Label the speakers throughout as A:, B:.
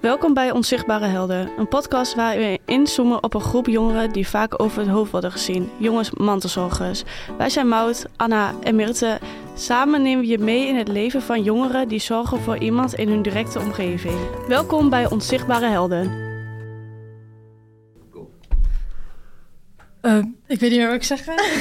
A: Welkom bij Onzichtbare Helden, een podcast waar we inzoomen op een groep jongeren die vaak over het hoofd worden gezien. Jongens mantelzorgers. Wij zijn Maud, Anna en Mirte. Samen nemen we je mee in het leven van jongeren die zorgen voor iemand in hun directe omgeving. Welkom bij Onzichtbare Helden.
B: Ik weet niet meer wat ik zeg.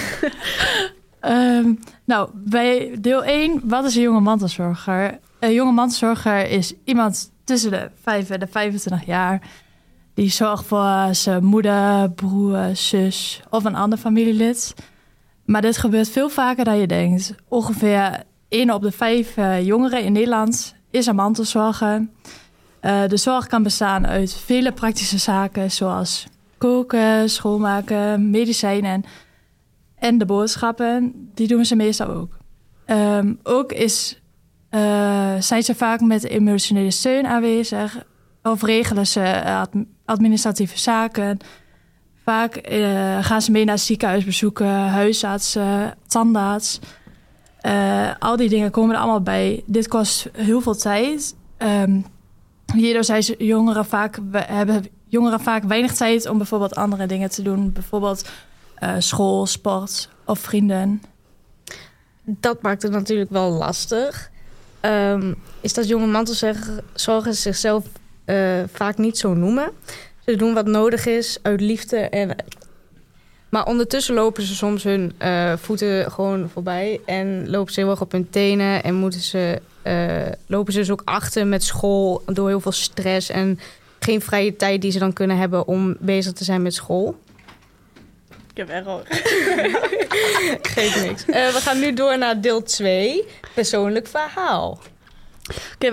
B: Bij deel 1, wat is een jonge mantelzorger? Een jonge mantelzorger is iemand tussen de 5 en de 25 jaar... die zorgt voor zijn moeder, broer, zus of een ander familielid. Maar dit gebeurt veel vaker dan je denkt. Ongeveer 1 op de 5 jongeren in Nederland is een mantelzorger. De zorg kan bestaan uit vele praktische zaken... zoals koken, schoonmaken, medicijnen en de boodschappen. Die doen ze meestal ook. Zijn ze vaak met emotionele steun aanwezig... of regelen ze administratieve zaken. Vaak gaan ze mee naar ziekenhuisbezoeken, huisartsen, tandarts. Al die dingen komen er allemaal bij. Dit kost heel veel tijd. Hierdoor hebben jongeren vaak weinig tijd om bijvoorbeeld andere dingen te doen. Bijvoorbeeld school, sport of vrienden.
C: Dat maakt het natuurlijk wel lastig. Is dat jonge mantelzorgers zichzelf vaak niet zo noemen. Ze doen wat nodig is uit liefde. Maar ondertussen lopen ze soms hun voeten gewoon voorbij. En lopen ze heel erg op hun tenen. En lopen ze dus ook achter met school door heel veel stress. En geen vrije tijd die ze dan kunnen hebben om bezig te zijn met school.
A: Ik heb error.
C: Geeft niks. We gaan nu door naar deel 2. Persoonlijk verhaal.
A: Oké,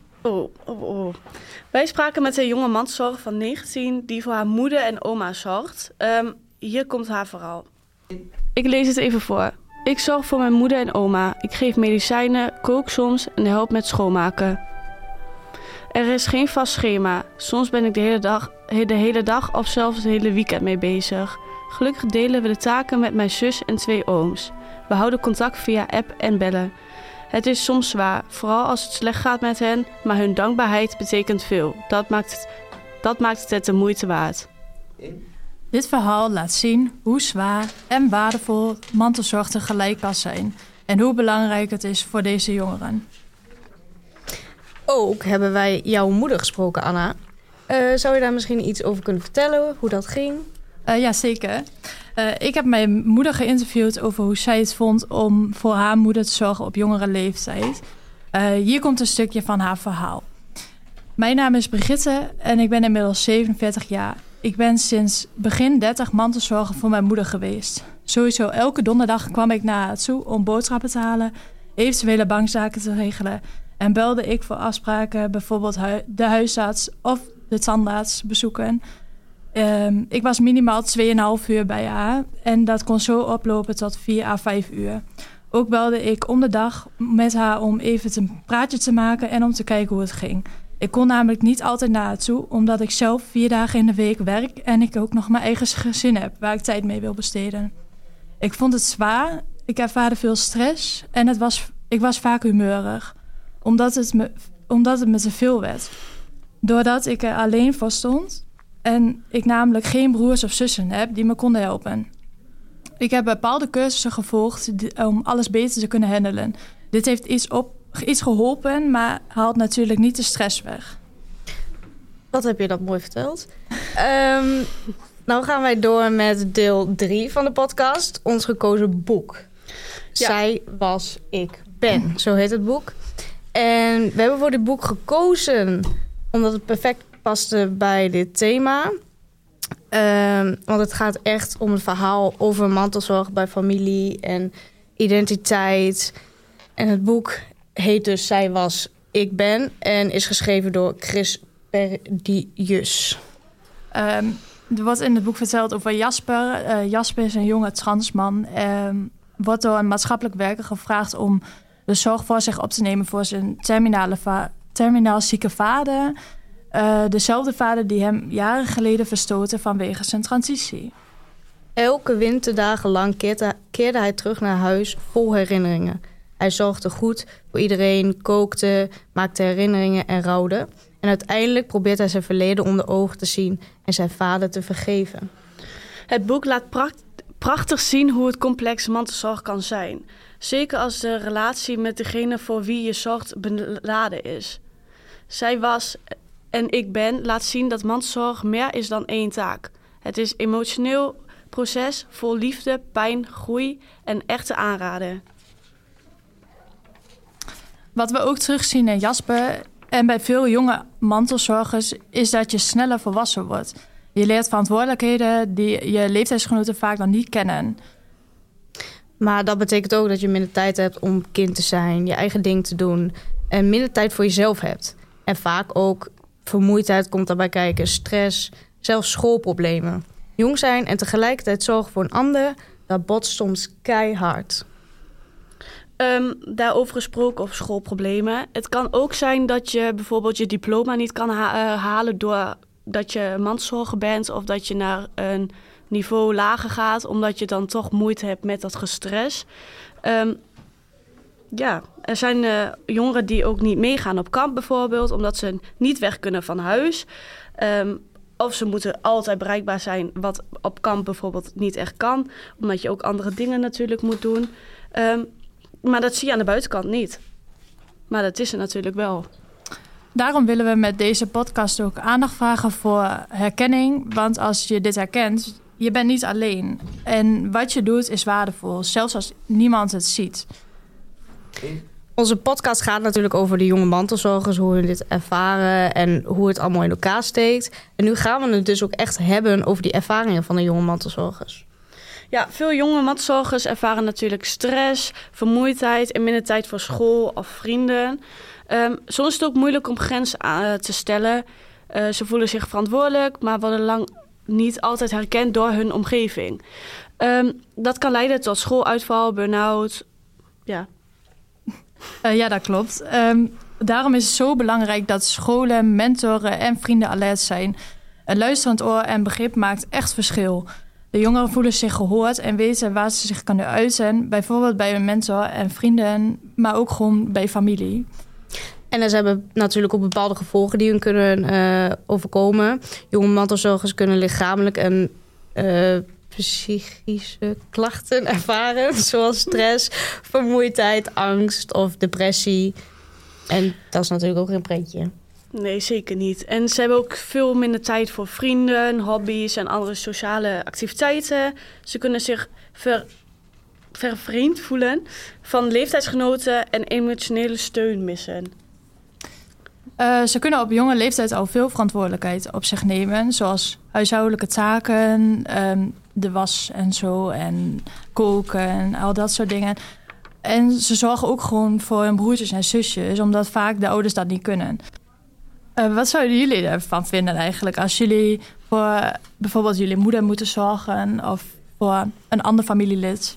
A: wij spraken met een jonge mantelzorger van 19... die voor haar moeder en oma zorgt. Hier komt haar verhaal. Ik lees het even voor. Ik zorg voor mijn moeder en oma. Ik geef medicijnen, kook soms en help met schoonmaken. Er is geen vast schema. Soms ben ik de hele dag of zelfs het hele weekend mee bezig. Gelukkig delen we de taken met mijn zus en 2 ooms. We houden contact via app en bellen. Het is soms zwaar, vooral als het slecht gaat met hen, maar hun dankbaarheid betekent veel. Dat maakt het de moeite waard.
B: Dit verhaal laat zien hoe zwaar en waardevol mantelzorg tegelijk kan zijn... en hoe belangrijk het is voor deze jongeren.
C: Ook hebben wij jouw moeder gesproken, Anna. Zou je daar misschien iets over kunnen vertellen, hoe dat ging?
B: Ja, zeker. Ik heb mijn moeder geïnterviewd over hoe zij het vond om voor haar moeder te zorgen op jongere leeftijd. Hier komt een stukje van haar verhaal. Mijn naam is Brigitte en ik ben inmiddels 47 jaar. Ik ben sinds begin 30 mantelzorger voor mijn moeder geweest. Sowieso elke donderdag kwam ik naar haar toe om boodschappen te halen, eventuele bankzaken te regelen en belde ik voor afspraken, bijvoorbeeld de huisarts of de tandarts bezoeken. Ik was minimaal 2,5 uur bij haar en dat kon zo oplopen tot 4 à 5 uur. Ook belde ik om de dag met haar om even een praatje te maken en om te kijken hoe het ging. Ik kon namelijk niet altijd naar haar toe, omdat ik zelf 4 dagen in de week werk en ik ook nog mijn eigen gezin heb waar ik tijd mee wil besteden. Ik vond het zwaar, ik ervaarde veel stress en ik was vaak humeurig, omdat het me te veel werd. Doordat ik er alleen voor stond en ik namelijk geen broers of zussen heb die me konden helpen. Ik heb bepaalde cursussen gevolgd om alles beter te kunnen handelen. Dit heeft iets geholpen, maar haalt natuurlijk niet de stress weg.
C: Wat heb je dat mooi verteld. Nou gaan wij door met deel 3 van de podcast. Ons gekozen boek. Ja. Zij was, ik ben. Zo heet het boek. En we hebben voor dit boek gekozen omdat het perfect paste bij dit thema. Want het gaat echt om het verhaal over mantelzorg bij familie en identiteit. En het boek heet dus Zij was, ik ben en is geschreven door Chris Perdius.
B: Er wordt in het boek verteld over Jasper. Jasper is een jonge transman. Wordt door een maatschappelijk werker gevraagd om de zorg voor zich op te nemen voor zijn terminaal zieke vader. Dezelfde vader die hem jaren geleden verstootte vanwege zijn transitie.
C: Elke winterdagen lang keerde hij terug naar huis vol herinneringen. Hij zorgde goed voor iedereen, kookte, maakte herinneringen en rouwde. En uiteindelijk probeert hij zijn verleden onder ogen te zien en zijn vader te vergeven.
A: Het boek laat prachtig zien hoe het complex mantelzorg kan zijn. Zeker als de relatie met degene voor wie je zorgt beladen is. Zij was en ik ben laat zien dat mantelzorg meer is dan één taak. Het is een emotioneel proces vol liefde, pijn, groei en echte aanraden.
B: Wat we ook terugzien in Jasper en bij veel jonge mantelzorgers is dat je sneller volwassen wordt. Je leert verantwoordelijkheden die je leeftijdsgenoten vaak nog niet kennen.
C: Maar dat betekent ook dat je minder tijd hebt om kind te zijn, je eigen ding te doen en minder tijd voor jezelf hebt. En vaak ook vermoeidheid komt daarbij kijken, stress, zelfs schoolproblemen. Jong zijn en tegelijkertijd zorgen voor een ander, dat botst soms keihard.
A: Daarover gesproken over schoolproblemen. Het kan ook zijn dat je bijvoorbeeld je diploma niet kan halen doordat je mantelzorger bent of dat je naar een niveau lager gaat, omdat je dan toch moeite hebt met dat gestres. Er zijn jongeren die ook niet meegaan op kamp bijvoorbeeld, omdat ze niet weg kunnen van huis. Of ze moeten altijd bereikbaar zijn, wat op kamp bijvoorbeeld niet echt kan, omdat je ook andere dingen natuurlijk moet doen. Maar dat zie je aan de buitenkant niet. Maar dat is er natuurlijk wel.
B: Daarom willen we met deze podcast ook aandacht vragen voor herkenning. Want als je dit herkent, je bent niet alleen. En wat je doet is waardevol, zelfs als niemand het ziet.
C: Onze podcast gaat natuurlijk over de jonge mantelzorgers, hoe hun dit ervaren en hoe het allemaal in elkaar steekt. En nu gaan we het dus ook echt hebben over die ervaringen van de jonge mantelzorgers.
A: Ja, veel jonge mantelzorgers ervaren natuurlijk stress, vermoeidheid en minder tijd voor school of vrienden. Soms is het ook moeilijk om grenzen te stellen. Ze voelen zich verantwoordelijk, maar worden lang niet altijd herkend door hun omgeving. Dat kan leiden tot schooluitval, burn-out. Ja.
B: Ja, dat klopt. Daarom is het zo belangrijk dat scholen, mentoren en vrienden alert zijn. Een luisterend oor en begrip maakt echt verschil. De jongeren voelen zich gehoord en weten waar ze zich kunnen uiten. Bijvoorbeeld bij een mentor en vrienden, maar ook gewoon bij familie.
C: En er zijn natuurlijk ook bepaalde gevolgen die hun kunnen overkomen. Jonge mantelzorgers kunnen lichamelijk en psychische klachten ervaren. Zoals stress, vermoeidheid, angst of depressie. En dat is natuurlijk ook geen pretje.
A: Nee, zeker niet. En ze hebben ook veel minder tijd voor vrienden, hobby's en andere sociale activiteiten. Ze kunnen zich vervreemd voelen van leeftijdsgenoten en emotionele steun missen.
B: Ze kunnen op jonge leeftijd al veel verantwoordelijkheid op zich nemen. Zoals huishoudelijke taken, de was en zo en koken en al dat soort dingen. En ze zorgen ook gewoon voor hun broertjes en zusjes, omdat vaak de ouders dat niet kunnen. Wat zouden jullie ervan vinden eigenlijk als jullie voor bijvoorbeeld jullie moeder moeten zorgen of voor een ander familielid?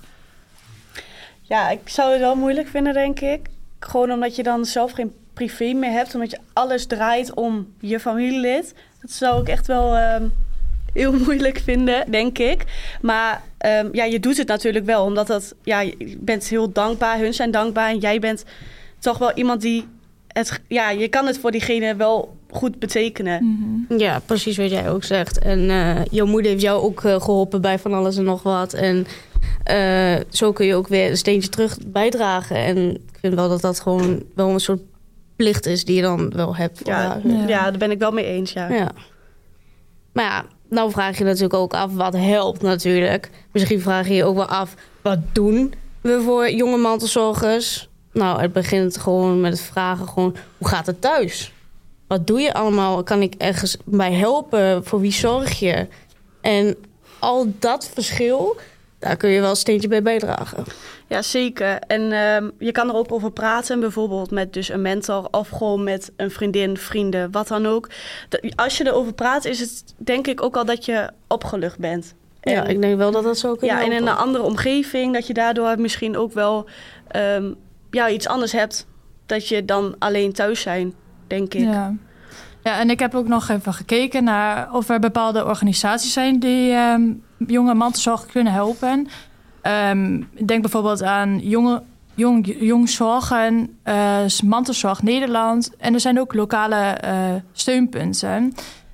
A: Ja, ik zou het wel moeilijk vinden, denk ik. Gewoon omdat je dan zelf geen privé meer hebt, omdat je alles draait om je familielid. Dat zou ik echt wel heel moeilijk vinden, denk ik. Maar je doet het natuurlijk wel, omdat je bent heel dankbaar, hun zijn dankbaar en jij bent toch wel iemand die je kan het voor diegene wel goed betekenen.
B: Mm-hmm.
C: Ja, precies wat jij ook zegt. En jouw moeder heeft jou ook geholpen bij van alles en nog wat. En zo kun je ook weer een steentje terug bijdragen. En ik vind wel dat dat gewoon wel een soort plicht is die je dan wel hebt.
A: Ja, daar ben ik wel mee eens, ja.
C: Maar ja, nou vraag je natuurlijk ook af wat helpt natuurlijk. Misschien vraag je je ook wel af, wat doen we voor jonge mantelzorgers? Nou, het begint gewoon met het vragen gewoon, hoe gaat het thuis? Wat doe je allemaal? Kan ik ergens bij helpen? Voor wie zorg je? En al dat verschil, daar kun je wel een steentje bij bijdragen.
A: Ja, zeker. En je kan er ook over praten, bijvoorbeeld met dus een mentor of gewoon met een vriendin, vrienden, wat dan ook. Als je erover praat, is het denk ik ook al dat je opgelucht bent.
C: Ja, ik denk wel dat dat zo kan helpen.
A: En in een andere omgeving, dat je daardoor misschien ook wel iets anders hebt. Dat je dan alleen thuis zijn, denk ik.
B: Ja, en ik heb ook nog even gekeken naar of er bepaalde organisaties zijn die jonge mantelzorg kunnen helpen. Ik denk bijvoorbeeld aan Jong Zorgen, Mantelzorg Nederland. En er zijn ook lokale steunpunten.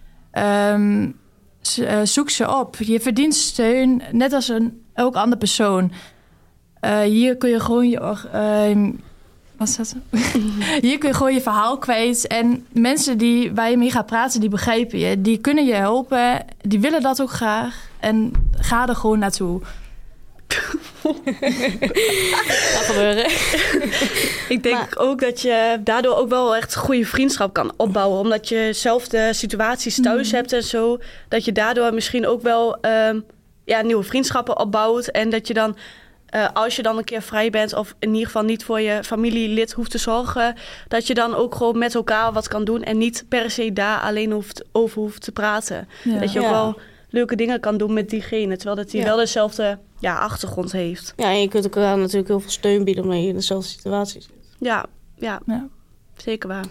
B: Zoek ze op. Je verdient steun, net als elk andere persoon. Hier kun je gewoon hier kun je gewoon je verhaal kwijt. En mensen waar je mee gaat praten, die begrijpen je. Die kunnen je helpen. Die willen dat ook graag. En ga er gewoon naartoe.
C: Dat gebeuren.
A: Ik denk ook dat je daardoor ook wel echt goede vriendschap kan opbouwen. Omdat je zelf de situaties thuis hebt en zo. Dat je daardoor misschien ook wel nieuwe vriendschappen opbouwt. En dat je dan, als je dan een keer vrij bent... of in ieder geval niet voor je familielid hoeft te zorgen... dat je dan ook gewoon met elkaar wat kan doen... en niet per se daar alleen over hoeft te praten. Ja. Dat je ook wel leuke dingen kan doen met diegene... terwijl dat hij wel dezelfde achtergrond heeft.
C: Ja, en je kunt elkaar natuurlijk heel veel steun bieden... omdat je in dezelfde situatie zit.
A: Ja. Zeker waar.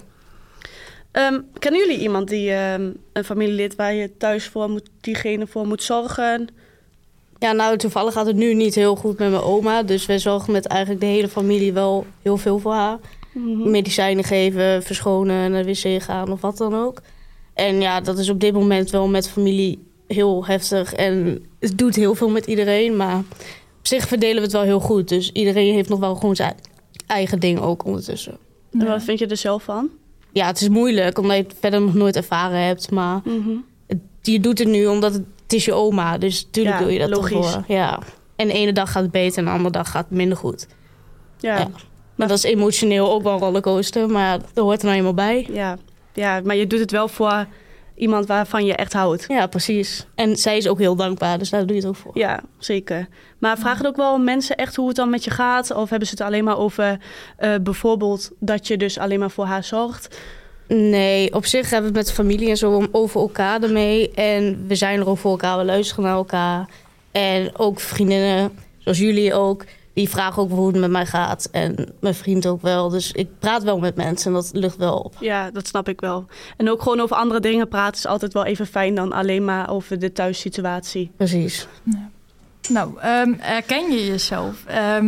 A: Kennen jullie iemand die een familielid... waar je thuis diegene voor moet zorgen...
C: Ja, nou, toevallig gaat het nu niet heel goed met mijn oma. Dus wij zorgen met eigenlijk de hele familie wel heel veel voor haar. Mm-hmm. Medicijnen geven, verschonen, naar de wc gaan of wat dan ook. En ja, dat is op dit moment wel met familie heel heftig. En het doet heel veel met iedereen. Maar op zich verdelen we het wel heel goed. Dus iedereen heeft nog wel gewoon zijn eigen ding ook ondertussen.
A: En wat vind je er zelf van?
C: Ja, het is moeilijk, omdat je het verder nog nooit ervaren hebt. Maar je doet het nu omdat het is je oma, dus natuurlijk doe je dat
A: logisch.
C: Toch voor. Ja. En de ene dag gaat het beter en de andere dag gaat het minder goed. Ja. Maar dat is emotioneel ook wel een rollercoaster, maar dat hoort er nou eenmaal bij.
A: Ja, maar je doet het wel voor iemand waarvan je echt houdt.
C: Ja, precies. En zij is ook heel dankbaar, dus daar doe je het ook voor.
A: Ja, zeker. Maar vragen ook wel mensen echt hoe het dan met je gaat? Of hebben ze het alleen maar over bijvoorbeeld dat je dus alleen maar voor haar zorgt?
C: Nee, op zich hebben we het met de familie en zo over elkaar ermee. En we zijn er ook voor elkaar, we luisteren naar elkaar. En ook vriendinnen, zoals jullie ook, die vragen ook hoe het met mij gaat. En mijn vriend ook wel. Dus ik praat wel met mensen en dat lucht wel op.
A: Ja, dat snap ik wel. En ook gewoon over andere dingen praten is altijd wel even fijn dan alleen maar over de thuissituatie.
C: Precies.
B: Ja. Nou, herken je jezelf?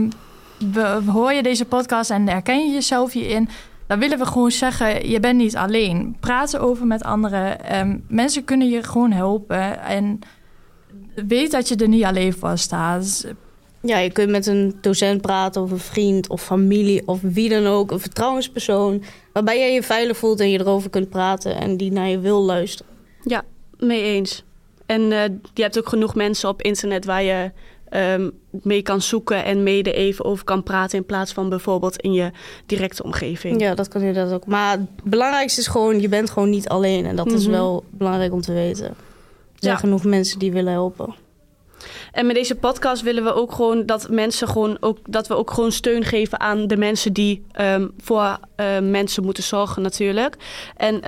B: Hoor je deze podcast en herken je jezelf hierin? Dan willen we gewoon zeggen, je bent niet alleen. Praat erover met anderen. Mensen kunnen je gewoon helpen. En weet dat je er niet alleen voor staat.
C: Ja, je kunt met een docent praten of een vriend of familie of wie dan ook. Een vertrouwenspersoon waarbij jij je veilig voelt en je erover kunt praten en die naar je wil luisteren.
A: Ja, mee eens. En je hebt ook genoeg mensen op internet waar je mee kan zoeken en mee er even over kan praten in plaats van bijvoorbeeld in je directe omgeving.
C: Ja, dat kan inderdaad ook. Maar het belangrijkste is gewoon, je bent gewoon niet alleen. En dat is wel belangrijk om te weten. Er zijn genoeg mensen die willen helpen.
A: En met deze podcast willen we ook gewoon dat we ook gewoon steun geven aan de mensen die voor mensen moeten zorgen natuurlijk. En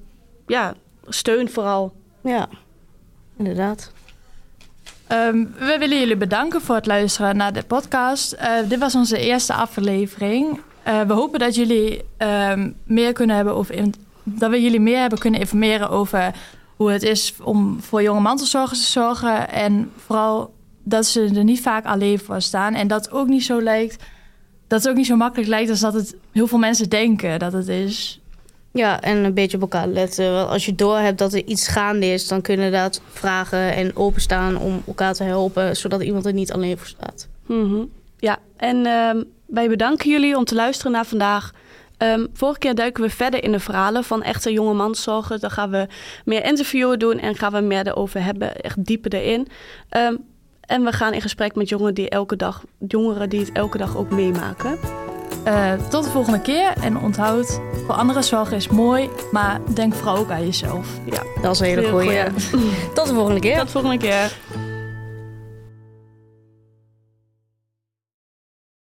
A: steun vooral. Ja,
C: inderdaad.
B: We willen jullie bedanken voor het luisteren naar de podcast. Dit was onze eerste aflevering. We hopen dat jullie meer kunnen hebben dat we jullie meer hebben kunnen informeren over hoe het is om voor jonge mantelzorgers te zorgen. En vooral dat ze er niet vaak alleen voor staan. En dat het ook niet zo lijkt. Dat het ook niet zo makkelijk lijkt als dat het heel veel mensen denken dat het is.
C: Ja, en een beetje op elkaar letten. Want als je doorhebt dat er iets gaande is, dan kun je inderdaad vragen en openstaan om elkaar te helpen, zodat iemand er niet alleen voor staat.
A: Mm-hmm. Ja, en wij bedanken jullie om te luisteren naar vandaag. Vorige keer duiken we verder in de verhalen van echte jonge mantelzorgers. Dan gaan we meer interviewen doen en gaan we meer erover hebben, echt dieper erin. En we gaan in gesprek met jongeren die het elke dag ook meemaken.
B: Tot de volgende keer. En onthoud, voor anderen zorgen is mooi, maar denk vooral ook aan jezelf.
C: Ja, dat is een hele goeie. Tot de volgende keer.
A: Tot de volgende keer.